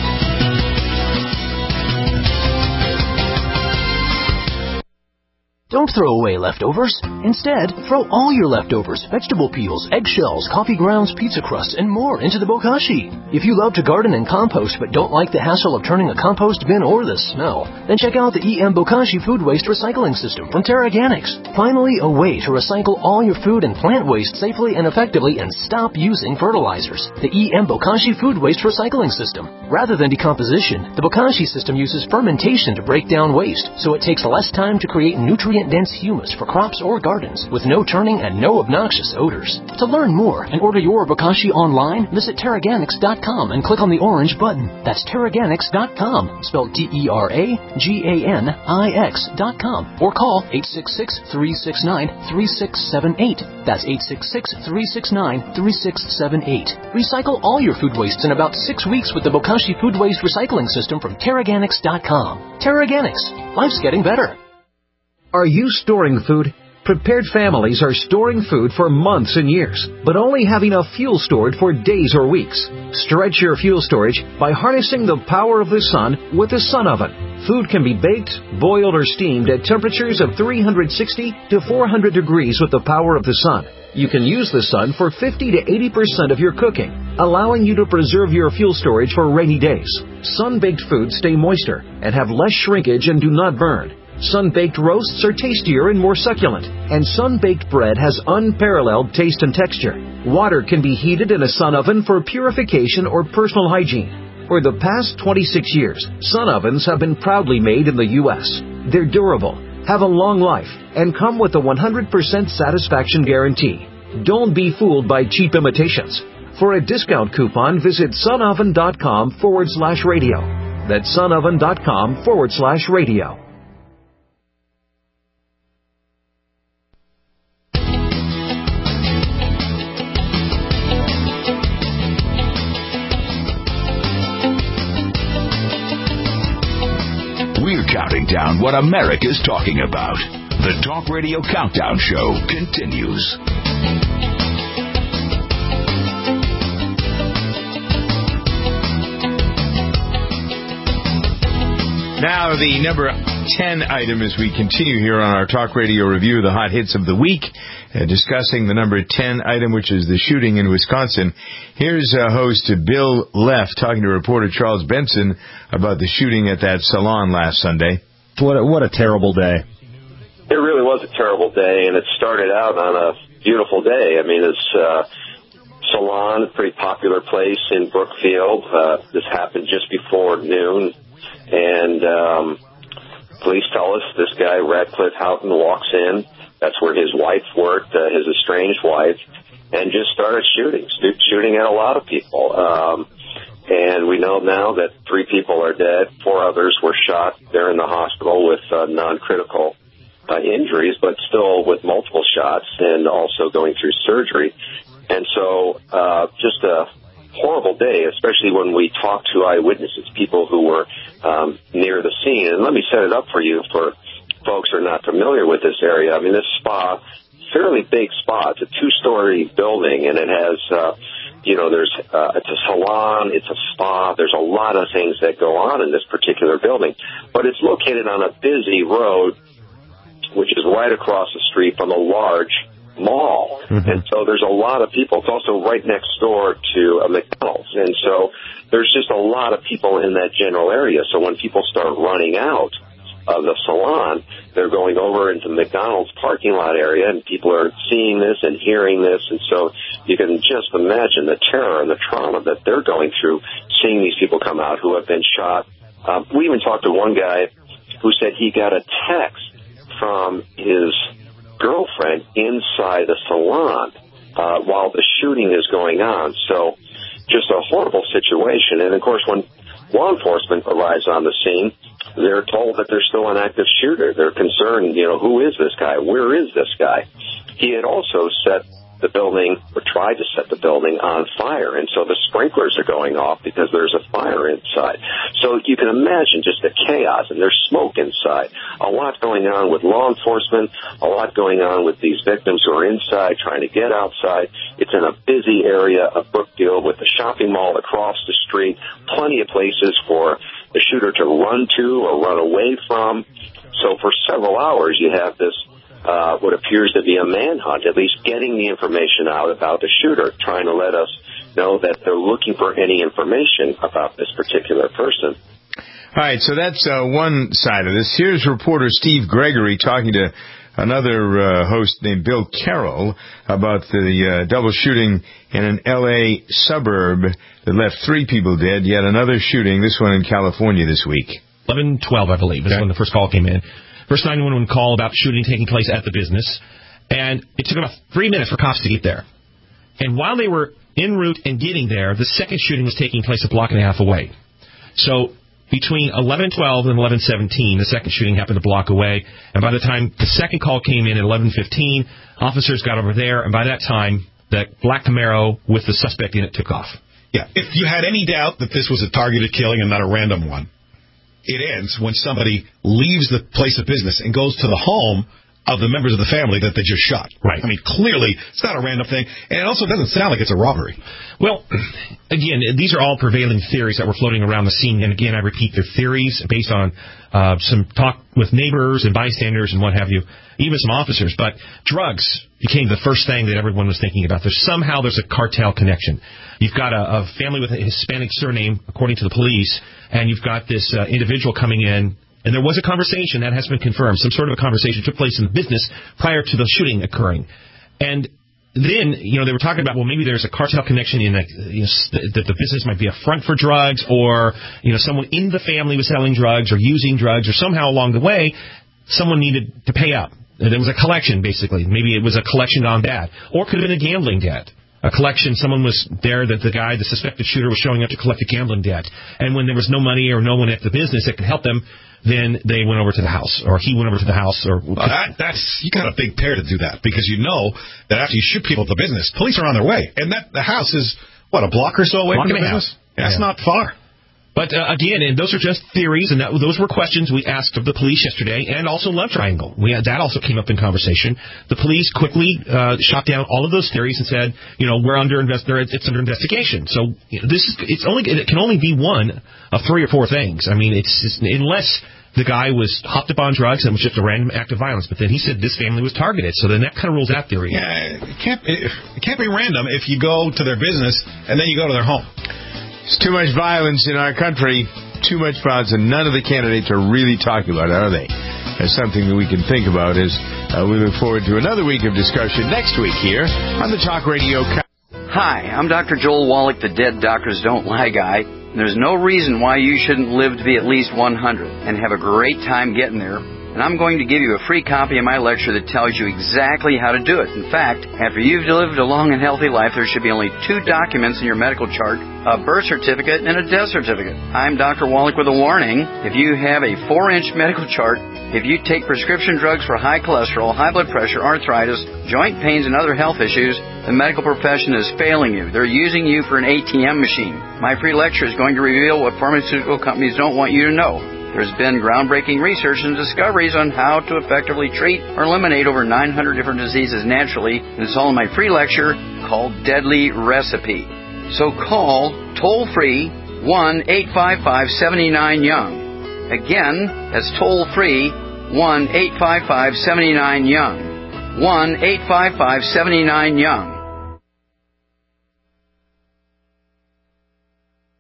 Don't throw away leftovers. Instead, throw all your leftovers, vegetable peels, eggshells, coffee grounds, pizza crusts, and more into the bokashi. If you love to garden and compost but don't like the hassle of turning a compost bin or the smell, then check out the E M Bokashi Food Waste Recycling System from TerraGanix. Finally, a way to recycle all your food and plant waste safely and effectively and stop using fertilizers. The E M Bokashi Food Waste Recycling System. Rather than decomposition, the Bokashi system uses fermentation to break down waste, so it takes less time to create nutrient-dense humus for crops or gardens, with no turning and no obnoxious odors. To learn more and order your Bokashi online, visit Terraganix dot com and click on the orange button. That's Terraganix dot com, spelled T E R A G A N I X dot com, or call eight six six, three six nine, three six seven eight. That's eight six six, three six nine, three six seven eight. Recycle all your food wastes in about six weeks with the Bokashi Food Waste Recycling System from Terraganix dot com. Terraganix. Life's getting better. Are you storing food? Prepared families are storing food for months and years, but only have enough fuel stored for days or weeks. Stretch your fuel storage by harnessing the power of the sun with a sun oven. Food can be baked, boiled, or steamed at temperatures of three hundred sixty to four hundred degrees with the power of the sun. You can use the sun for fifty to eighty percent of your cooking, allowing you to preserve your fuel storage for rainy days. Sun-baked foods stay moister and have less shrinkage and do not burn. Sun-baked roasts are tastier and more succulent, and sun-baked bread has unparalleled taste and texture. Water can be heated in a sun oven for purification or personal hygiene. For the past twenty-six years, sun ovens have been proudly made in the U S They're durable, have a long life, and come with a one hundred percent satisfaction guarantee. Don't be fooled by cheap imitations. For a discount coupon, visit sunoven.com forward slash radio. That's sunoven.com forward slash radio. We're counting down what America's talking about. The Talk Radio Countdown Show continues. Now, the number ten item as we continue here on our Talk Radio review of the hot hits of the week, uh, discussing the number ten item, which is the shooting in Wisconsin. Here's uh, host Bill Leff talking to reporter Charles Benson about the shooting at that salon last Sunday. What a, what a terrible day. It really was a terrible day, and it started out on a beautiful day. I mean, it's uh, salon, a pretty popular place in Brookfield. Uh, this happened just before noon, and um, police tell us this guy, Radcliffe Houghton, walks in. That's where his wife worked, uh, his estranged wife, and just started shooting, shooting at a lot of people. Um, and we know now that three people are dead, four others were shot. They're in the hospital with uh, non-critical uh, injuries, but still with multiple shots and also going through surgery. And so uh, just a horrible day, especially when we talk to eyewitnesses, people who were um, near the scene. And let me set it up for you, for folks who are not familiar with this area. I mean, this spa, fairly big spa. It's a two-story building, and it has, uh, you know, there's uh, it's a salon, it's a spa. There's a lot of things that go on in this particular building. But it's located on a busy road, which is right across the street from a large mall. Mm-hmm. And so there's a lot of people. It's also right next door to a McDonald's. And so there's just a lot of people in that general area. So when people start running out, of the salon. They're going over into the McDonald's parking lot area, and people are seeing this and hearing this, and so you can just imagine the terror and the trauma that they're going through, seeing these people come out who have been shot. Um, we even talked to one guy who said he got a text from his girlfriend inside the salon uh, while the shooting is going on. So just a horrible situation. And, of course, when law enforcement arrives on the scene, they're told that there's still an active shooter. They're concerned, you know, who is this guy? Where is this guy? He had also set the building, or tried to set the building on fire, and so the sprinklers are going off because there's a fire inside. So you can imagine just the chaos, and there's smoke inside. A lot going on with law enforcement, a lot going on with these victims who are inside trying to get outside. It's in a busy area of Brookfield with the shopping mall across the street, plenty of places for the shooter to run to or run away from. So for several hours you have this Uh, what appears to be a manhunt, at least getting the information out about the shooter, trying to let us know that they're looking for any information about this particular person. All right, so that's uh, one side of this. Here's reporter Steve Gregory talking to another uh, host named Bill Carroll about the uh, double shooting in an L A suburb that left three people dead, yet another shooting, this one in California this week. eleven twelve, I believe, is okay. when the first call came in. First nine one one call about shooting taking place at the business, and it took about three minutes for cops to get there. And while they were en route and getting there, the second shooting was taking place a block and a half away. So between eleven twelve and eleven seventeen, the second shooting happened a block away, and by the time the second call came in at eleven fifteen, officers got over there, and by that time, the black Camaro with the suspect in it took off. Yeah, if you had any doubt that this was a targeted killing and not a random one, it ends when somebody leaves the place of business and goes to the home of the members of the family that they just shot. Right. I mean, clearly, it's not a random thing, and it also doesn't sound like it's a robbery. Well, again, these are all prevailing theories that were floating around the scene, and again, I repeat, they're theories based on uh, some talk with neighbors and bystanders and what have you, even some officers. But drugs became the first thing that everyone was thinking about. There's somehow there's a cartel connection. You've got a, a family with a Hispanic surname, according to the police, and you've got this uh, individual coming in, and there was a conversation that has been confirmed. Some sort of a conversation took place in the business prior to the shooting occurring. And then, you know, they were talking about, well, maybe there's a cartel connection in a, you know, that the business might be a front for drugs, or, you know, someone in the family was selling drugs or using drugs, or somehow along the way, someone needed to pay up. There was a collection, basically. Maybe it was a collection gone bad. Or it could have been a gambling debt. A collection, someone was there, that the guy, the suspected shooter, was showing up to collect a gambling debt. And when there was no money or no one at the business that could help them, then they went over to the house, or he went over to the house. Or well, that, that's you got a big pair to do that, because you know that after you shoot people at the business, police are on their way. And that the house is, what, a block or so away block from the business? Yeah, that's yeah. not far. But, uh, again, and those are just theories, and that, those were questions we asked of the police yesterday, and also Love Triangle. We had, that also came up in conversation. The police quickly uh, shot down all of those theories and said, you know, we're under invest- it's under investigation. So you know, this is, it's only it can only be one of three or four things. I mean, it's just, unless the guy was hopped up on drugs and it was just a random act of violence. But then he said this family was targeted, so then that kind of rules that theory. Yeah, it can't, it, it can't be random if you go to their business and then you go to their home. There's too much violence in our country, too much violence, and none of the candidates are really talking about it, are they? That's something that we can think about as uh, we look forward to another week of discussion next week here on the Talk Radio. Hi, I'm Doctor Joel Wallach, the Dead Doctors Don't Lie guy. There's no reason why you shouldn't live to be at least one hundred and have a great time getting there. And I'm going to give you a free copy of my lecture that tells you exactly how to do it. In fact, after you've lived a long and healthy life, there should be only two documents in your medical chart, a birth certificate and a death certificate. I'm Doctor Wallach with a warning. If you have a four-inch medical chart, if you take prescription drugs for high cholesterol, high blood pressure, arthritis, joint pains, and other health issues, the medical profession is failing you. They're using you for an A T M machine. My free lecture is going to reveal what pharmaceutical companies don't want you to know. There's been groundbreaking research and discoveries on how to effectively treat or eliminate over nine hundred different diseases naturally, and it's all in my free lecture called Deadly Recipe. So call toll-free one eight five five, seven nine, young. Again, that's toll-free one eight five five, seven nine, young. one eight five five, seven nine, young.